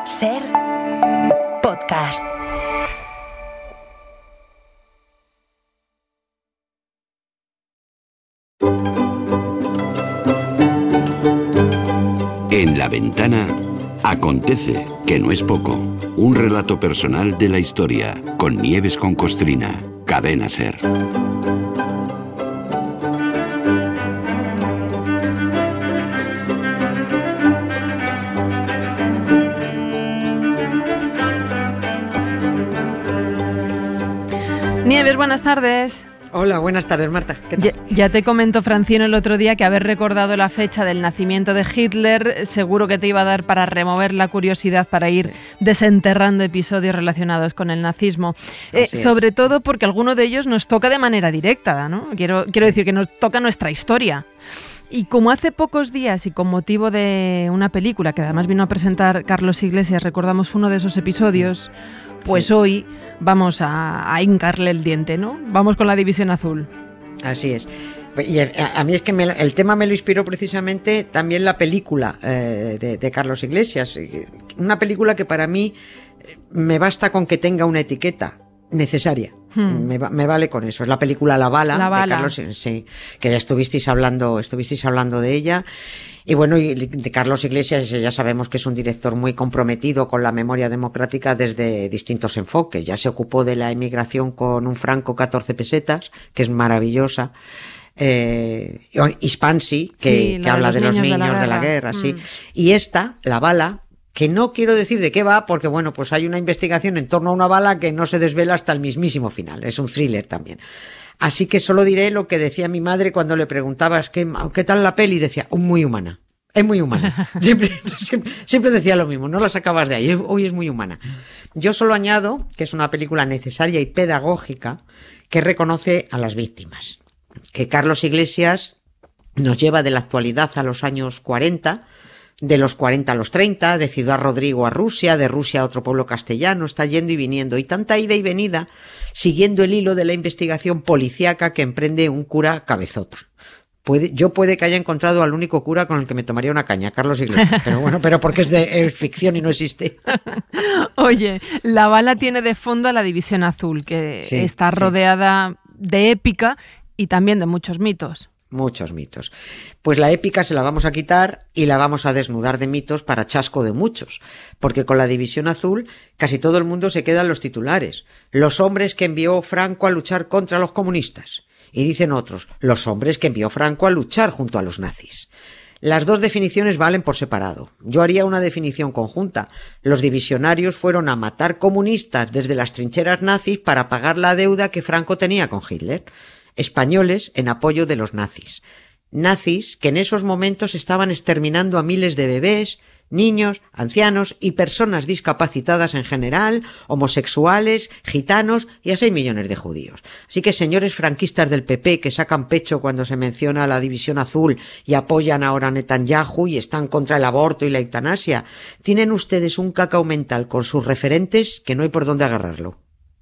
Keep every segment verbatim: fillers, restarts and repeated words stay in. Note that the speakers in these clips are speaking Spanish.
Ser podcast. En La Ventana acontece, que no es poco, un relato personal de la historia, con Nieves con Costrina, Cadena Ser. Nieves, buenas tardes. Hola, buenas tardes, Marta. ¿Qué tal? Ya, ya te comentó Francino el otro día que haber recordado la fecha del nacimiento de Hitler seguro que te iba a dar para remover la curiosidad para ir desenterrando episodios relacionados con el nazismo. Eh, sobre todo porque alguno de ellos nos toca de manera directa, ¿no? Quiero, quiero decir que nos toca nuestra historia. Y como hace pocos días y con motivo de una película que además vino a presentar Carlos Iglesias, recordamos uno de esos episodios, pues sí. Hoy vamos a, a hincarle el diente, ¿no? Vamos con La División Azul. Así es. Y a, a mí es que me, el tema me lo inspiró precisamente también la película eh, de, de Carlos Iglesias. Una película que para mí me basta con que tenga una etiqueta necesaria. Hmm. Me, me vale con eso. Es la película La Bala, La Bala. de Carlos, sí, que ya estuvisteis hablando, estuvisteis hablando de ella. Y bueno, y de Carlos Iglesias ya sabemos que es un director muy comprometido con la memoria democrática desde distintos enfoques. Ya se ocupó de la emigración con Un franco, catorce pesetas, que es maravillosa. Eh, Hispansi, que, sí, que habla de los niños, de la guerra, de la guerra mm. sí. Y esta, La Bala, que no quiero decir de qué va, porque bueno, pues hay una investigación en torno a una bala que no se desvela hasta el mismísimo final. Es un thriller también. Así que solo diré lo que decía mi madre cuando le preguntabas ¿qué, qué tal la peli? Decía, muy humana. Es muy humana. Siempre, siempre, siempre decía lo mismo, no la sacabas de ahí. Hoy es muy humana. Yo solo añado que es una película necesaria y pedagógica que reconoce a las víctimas. Que Carlos Iglesias nos lleva de la actualidad a los años cuarenta, de los cuarenta a los treinta, de Ciudad Rodrigo a Rusia, de Rusia a otro pueblo castellano, está yendo y viniendo, y tanta ida y venida, siguiendo el hilo de la investigación policíaca que emprende un cura cabezota. Puede, yo puede que haya encontrado al único cura con el que me tomaría una caña, Carlos Iglesias, pero bueno, pero porque es de es ficción y no existe. Oye, La Bala tiene de fondo a La División Azul, que sí, está rodeada sí. de épica y también de muchos mitos. Muchos mitos. Pues la épica se la vamos a quitar y la vamos a desnudar de mitos para chasco de muchos, porque con La División Azul casi todo el mundo se queda en los titulares. Los hombres que envió Franco a luchar contra los comunistas. Y dicen otros, los hombres que envió Franco a luchar junto a los nazis. Las dos definiciones valen por separado. Yo haría una definición conjunta. Los divisionarios fueron a matar comunistas desde las trincheras nazis para pagar la deuda que Franco tenía con Hitler. Españoles en apoyo de los nazis. Nazis que en esos momentos estaban exterminando a miles de bebés, niños, ancianos y personas discapacitadas en general, homosexuales, gitanos y a seis millones de judíos. Así que señores franquistas del P P que sacan pecho cuando se menciona la División Azul y apoyan ahora a Netanyahu y están contra el aborto y la eutanasia, tienen ustedes un cacao mental con sus referentes que no hay por dónde agarrarlo.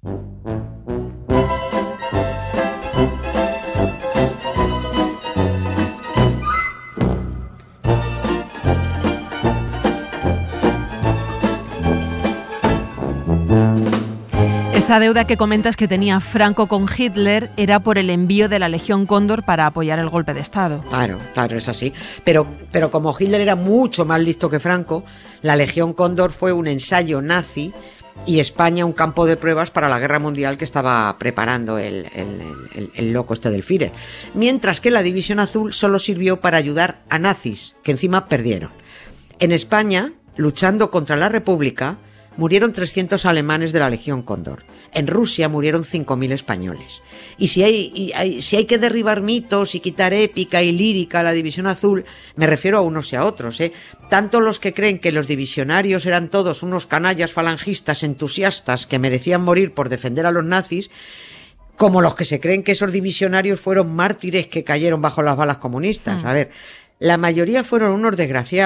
Esa deuda que comentas que tenía Franco con Hitler era por el envío de la Legión Cóndor para apoyar el golpe de Estado. Claro, claro, es así. Pero, pero como Hitler era mucho más listo que Franco, la Legión Cóndor fue un ensayo nazi y España un campo de pruebas para la guerra mundial que estaba preparando el, el, el, el loco este del Führer. Mientras que la División Azul solo sirvió para ayudar a nazis, que encima perdieron. En España, luchando contra la República, murieron trescientos alemanes de la Legión Cóndor. En Rusia murieron cinco mil españoles. Y si hay, y hay, si hay que derribar mitos y quitar épica y lírica a la División Azul, me refiero a unos y a otros, ¿eh? Tanto los que creen que los divisionarios eran todos unos canallas falangistas entusiastas que merecían morir por defender a los nazis, como los que se creen que esos divisionarios fueron mártires que cayeron bajo las balas comunistas. A ver, la mayoría fueron unos desgraciados,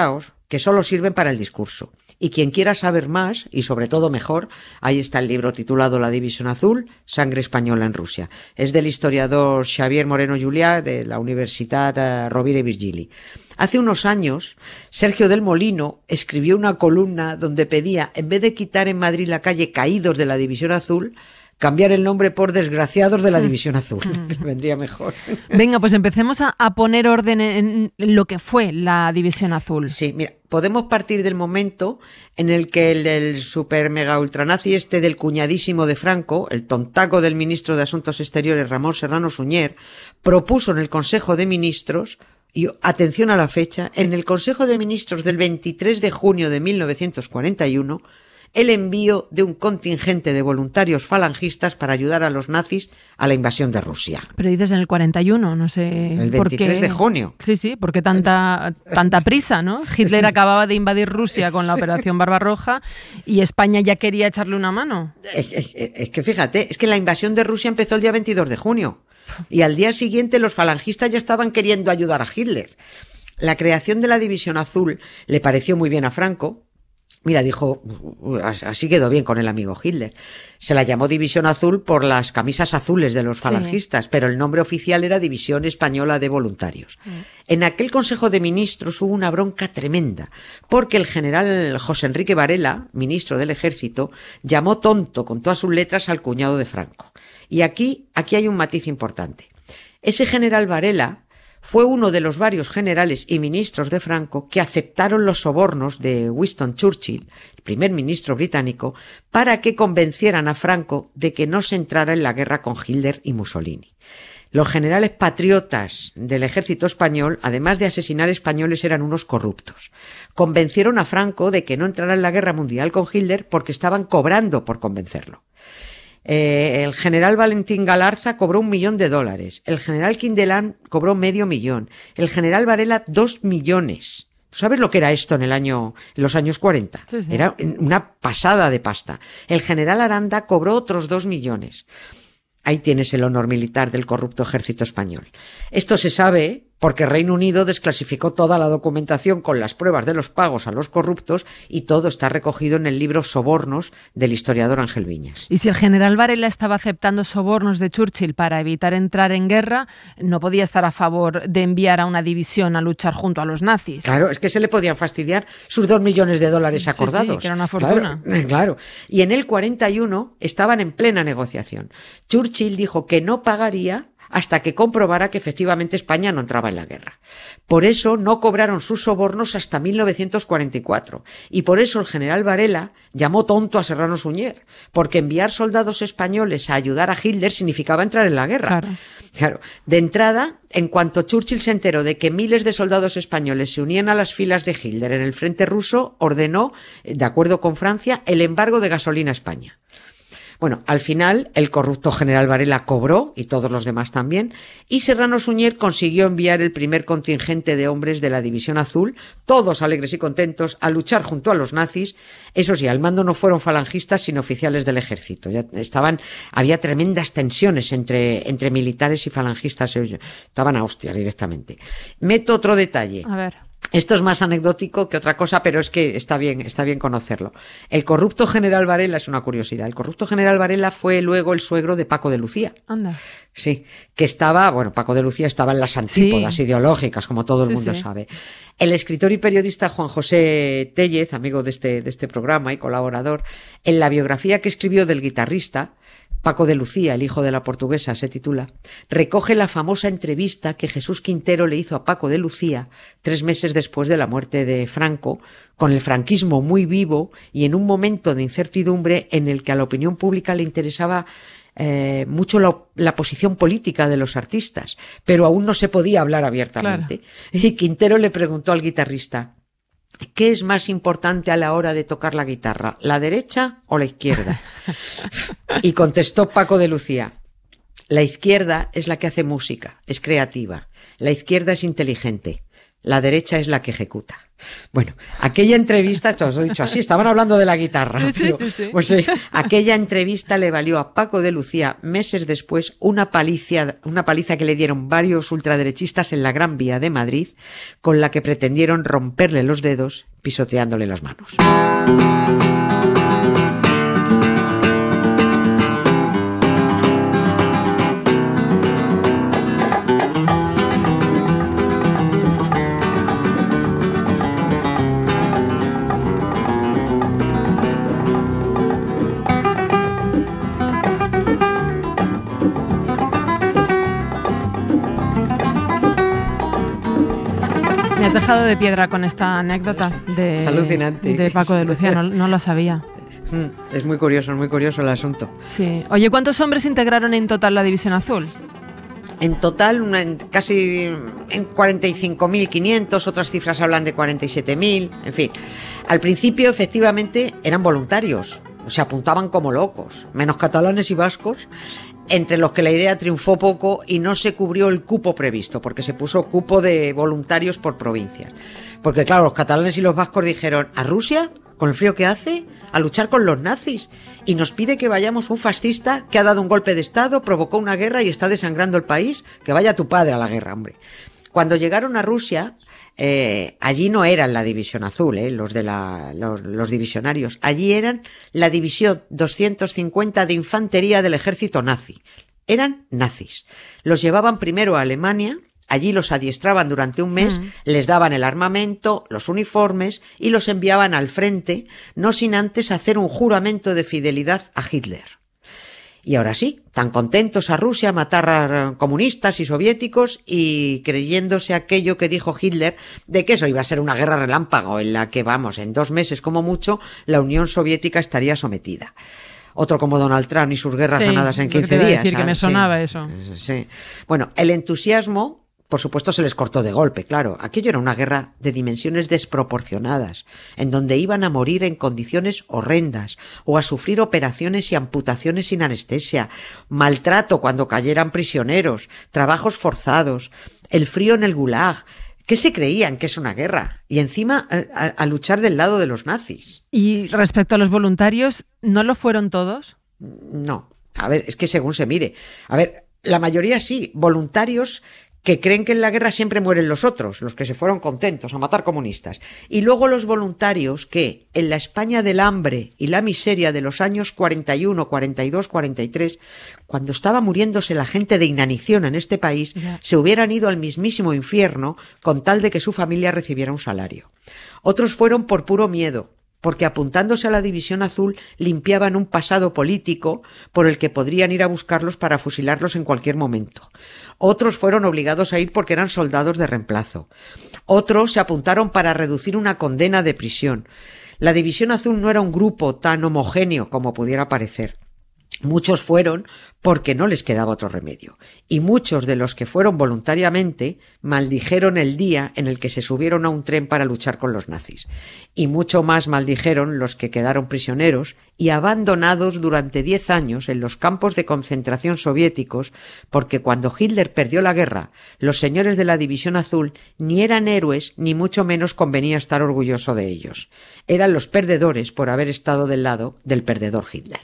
que solo sirven para el discurso. Y quien quiera saber más, y sobre todo mejor, ahí está el libro titulado La División Azul, Sangre Española en Rusia. Es del historiador Xavier Moreno Juliá de la Universitat Rovira i Virgili. Hace unos años, Sergio del Molino escribió una columna donde pedía, en vez de quitar en Madrid la calle Caídos de la División Azul, cambiar el nombre por Desgraciados de la División Azul. Vendría mejor. Venga, pues empecemos a, a poner orden en lo que fue la División Azul. Sí, mira, podemos partir del momento en el que el, el super mega ultranazi este del cuñadísimo de Franco, el tontaco del ministro de Asuntos Exteriores Ramón Serrano Suñer, propuso en el Consejo de Ministros, y atención a la fecha, en el Consejo de Ministros del veintitrés de junio de mil novecientos cuarenta y uno, el envío de un contingente de voluntarios falangistas para ayudar a los nazis a la invasión de Rusia. Pero dices en el cuarenta y uno, no sé el por qué. veintitrés de junio. Sí, sí, ¿por qué tanta, tanta prisa, no? Hitler acababa de invadir Rusia con la Operación Barbarroja y España ya quería echarle una mano. Es, es, es que fíjate, es que la invasión de Rusia empezó el día veintidós de junio y al día siguiente los falangistas ya estaban queriendo ayudar a Hitler. La creación de la División Azul le pareció muy bien a Franco. Mira, dijo, así quedó bien con el amigo Hitler. Se la llamó División Azul por las camisas azules de los falangistas, sí. Pero el nombre oficial era División Española de Voluntarios. Sí. En aquel Consejo de Ministros hubo una bronca tremenda, porque el general José Enrique Varela, ministro del Ejército, llamó tonto con todas sus letras al cuñado de Franco. Y aquí, aquí hay un matiz importante. Ese general Varela fue uno de los varios generales y ministros de Franco que aceptaron los sobornos de Winston Churchill, el primer ministro británico, para que convencieran a Franco de que no se entrara en la guerra con Hitler y Mussolini. Los generales patriotas del ejército español, además de asesinar españoles, eran unos corruptos. Convencieron a Franco de que no entrara en la guerra mundial con Hitler porque estaban cobrando por convencerlo. Eh, el general Valentín Galarza cobró un millón de dólares, el general Quindelán cobró medio millón, el general Varela dos millones. ¿Sabes lo que era esto en el año, en los años cuarenta? Sí, sí. Era una pasada de pasta. El general Aranda cobró otros dos millones. Ahí tienes el honor militar del corrupto ejército español. Esto se sabe porque Reino Unido desclasificó toda la documentación con las pruebas de los pagos a los corruptos y todo está recogido en el libro Sobornos del historiador Ángel Viñas. Y si el general Varela estaba aceptando sobornos de Churchill para evitar entrar en guerra, no podía estar a favor de enviar a una división a luchar junto a los nazis. Claro, es que se le podían fastidiar sus dos millones de dólares acordados. Sí, sí, que era una fortuna. Claro, claro. Y en el cuarenta y uno estaban en plena negociación. Churchill dijo que no pagaría hasta que comprobara que efectivamente España no entraba en la guerra. Por eso no cobraron sus sobornos hasta mil novecientos cuarenta y cuatro. Y por eso el general Varela llamó tonto a Serrano Suñer, porque enviar soldados españoles a ayudar a Hitler significaba entrar en la guerra. Claro. Claro. De entrada, en cuanto Churchill se enteró de que miles de soldados españoles se unían a las filas de Hitler en el frente ruso, ordenó, de acuerdo con Francia, el embargo de gasolina a España. Bueno, al final el corrupto general Varela cobró, y todos los demás también, y Serrano Suñer consiguió enviar el primer contingente de hombres de la División Azul, todos alegres y contentos, a luchar junto a los nazis. Eso sí, al mando no fueron falangistas, sino oficiales del ejército. Ya estaban, había tremendas tensiones entre, entre militares y falangistas, estaban a hostia directamente. Meto otro detalle. A ver. Esto es más anecdótico que otra cosa, pero es que está bien, está bien conocerlo. El corrupto general Varela es una curiosidad. El corrupto general Varela fue luego el suegro de Paco de Lucía. Anda. Sí, que estaba, bueno, Paco de Lucía estaba en las antípodas sí. ideológicas, como todo el sí, mundo sí. sabe. El escritor y periodista Juan José Téllez, amigo de este, de este programa y colaborador, en la biografía que escribió del guitarrista, Paco de Lucía, el hijo de la portuguesa, se titula, recoge la famosa entrevista que Jesús Quintero le hizo a Paco de Lucía tres meses después de la muerte de Franco, con el franquismo muy vivo y en un momento de incertidumbre en el que a la opinión pública le interesaba eh, mucho la, la posición política de los artistas, pero aún no se podía hablar abiertamente. Claro. Y Quintero le preguntó al guitarrista, ¿qué es más importante a la hora de tocar la guitarra, la derecha o la izquierda? Y contestó Paco de Lucía, la izquierda es la que hace música, es creativa, la izquierda es inteligente, la derecha es la que ejecuta. Bueno, aquella entrevista, te os he dicho así, estaban hablando de la guitarra. Sí, pero, sí, sí, sí. Pues eh, aquella entrevista le valió a Paco de Lucía, meses después, una paliza, una paliza que le dieron varios ultraderechistas en la Gran Vía de Madrid, con la que pretendieron romperle los dedos pisoteándole las manos. Me has dejado de piedra con esta anécdota de, Es alucinante. de Paco de Lucía, no, no lo sabía. Es muy curioso, es muy curioso el asunto. Sí. Oye, ¿cuántos hombres integraron en total la División Azul? En total, una, en casi en cuarenta y cinco mil quinientos, otras cifras hablan de cuarenta y siete mil, en fin. Al principio, efectivamente, eran voluntarios, se apuntaban como locos, menos catalanes y vascos, entre los que la idea triunfó poco y no se cubrió el cupo previsto, porque se puso cupo de voluntarios por provincias. Porque claro, los catalanes y los vascos dijeron, ¿a Rusia? ¿Con el frío que hace? ¿A luchar con los nazis? Y nos pide que vayamos un fascista que ha dado un golpe de estado, provocó una guerra y está desangrando el país. Que vaya tu padre a la guerra, hombre. Cuando llegaron a Rusia, eh, allí no eran la División Azul, eh, los de la, los, los divisionarios. Allí eran la División doscientos cincuenta de Infantería del Ejército Nazi. Eran nazis. Los llevaban primero a Alemania. Allí los adiestraban durante un mes, mm. les daban el armamento, los uniformes y los enviaban al frente, no sin antes hacer un juramento de fidelidad a Hitler. Y ahora sí, tan contentos a Rusia, matar a comunistas y soviéticos y creyéndose aquello que dijo Hitler de que eso iba a ser una guerra relámpago en la que, vamos, en dos meses como mucho, la Unión Soviética estaría sometida. Otro como Donald Trump y sus guerras sí, ganadas en quince te iba a días. decir que me sonaba sí, eso. Sí. Bueno, el entusiasmo, por supuesto, se les cortó de golpe, claro. Aquello era una guerra de dimensiones desproporcionadas, en donde iban a morir en condiciones horrendas, o a sufrir operaciones y amputaciones sin anestesia, maltrato cuando cayeran prisioneros, trabajos forzados, el frío en el gulag. ¿Qué se creían que es una guerra? Y encima a, a luchar del lado de los nazis. Y respecto a los voluntarios, ¿no lo fueron todos? No. A ver, es que según se mire. A ver, la mayoría sí, voluntarios que creen que en la guerra siempre mueren los otros, los que se fueron contentos a matar comunistas. Y luego los voluntarios que, en la España del hambre y la miseria de los años cuarenta y uno, cuarenta y dos, cuarenta y tres, cuando estaba muriéndose la gente de inanición en este país, yeah. se hubieran ido al mismísimo infierno con tal de que su familia recibiera un salario. Otros fueron por puro miedo, porque apuntándose a la División Azul limpiaban un pasado político por el que podrían ir a buscarlos para fusilarlos en cualquier momento. Otros fueron obligados a ir porque eran soldados de reemplazo. Otros se apuntaron para reducir una condena de prisión. La División Azul no era un grupo tan homogéneo como pudiera parecer. Muchos fueron porque no les quedaba otro remedio. Y muchos de los que fueron voluntariamente maldijeron el día en el que se subieron a un tren para luchar con los nazis. Y mucho más maldijeron los que quedaron prisioneros y abandonados durante diez años en los campos de concentración soviéticos, porque cuando Hitler perdió la guerra, los señores de la División Azul ni eran héroes ni mucho menos convenía estar orgulloso de ellos. Eran los perdedores por haber estado del lado del perdedor Hitler.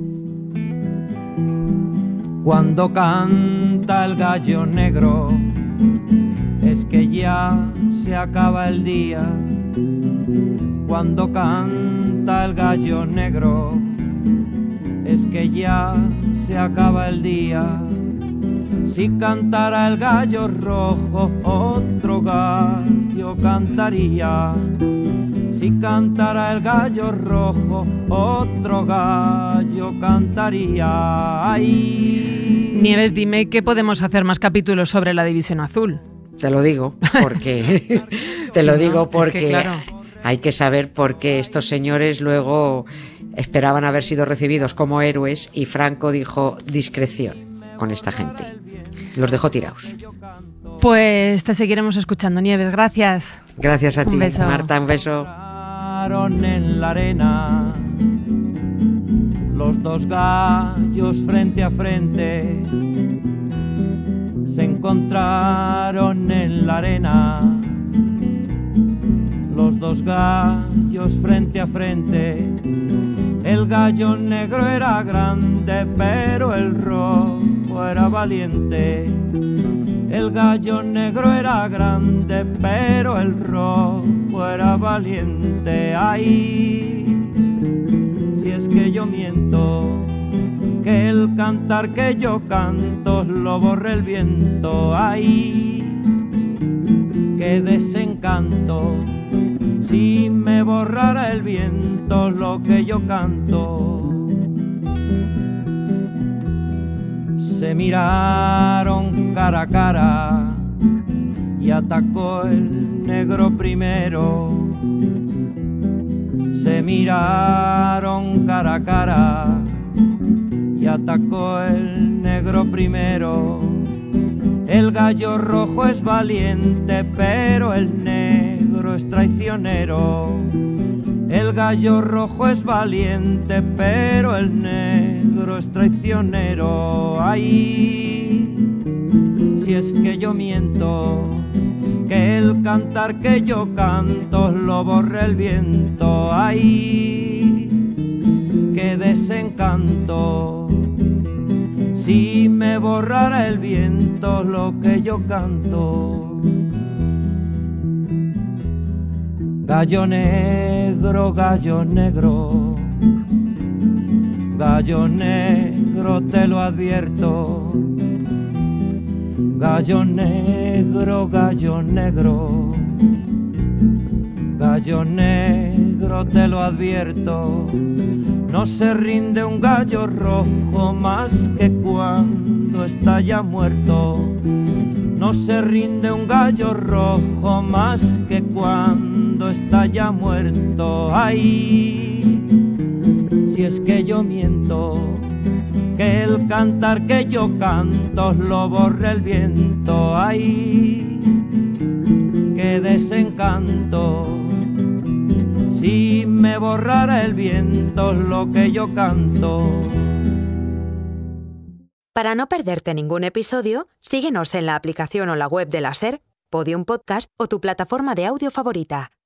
Cuando canta el gallo negro, es que ya se acaba el día. Cuando canta el gallo negro, es que ya se acaba el día. Si cantara el gallo rojo, otro gallo cantaría. Si cantara el gallo rojo, otro gallo cantaría. Ay. Nieves, dime qué podemos hacer más capítulos sobre la División Azul. Te lo digo porque te lo sí, digo no, porque es que, claro. hay que saber por qué estos señores luego esperaban haber sido recibidos como héroes y Franco dijo discreción con esta gente. Los dejó tirados. Pues te seguiremos escuchando, Nieves. Gracias. Gracias a un ti, beso. Marta. Un beso. En la arena, los dos gallos frente a frente se encontraron en la arena los dos gallos frente a frente. El gallo negro era grande, pero el rojo era valiente. El gallo negro era grande, pero el rojo era valiente. Ay, si es que yo miento, que el cantar que yo canto lo borre el viento. Ay, qué desencanto, si me borrara el viento lo que yo canto. Se miraron cara a cara y atacó el negro primero. Se miraron cara a cara y atacó el negro primero. El gallo rojo es valiente, pero el negro es traicionero. El gallo rojo es valiente, pero el negro es traicionero. Ay, si es que yo miento, que el cantar que yo canto lo borre el viento. Ay, qué desencanto, si me borrara el viento lo que yo canto. Gallo negro, gallo negro, gallo negro te lo advierto. Gallo negro, gallo negro, gallo negro te lo advierto. No se rinde un gallo rojo más que cuando está ya muerto. No se rinde un gallo rojo más que cuando está ya muerto. Ay, si es que yo miento, que el cantar que yo canto lo borre el viento. Ay, qué desencanto, si me borrara el viento lo que yo canto. Para no perderte ningún episodio, síguenos en la aplicación o la web de la SER, Podium Podcast o tu plataforma de audio favorita.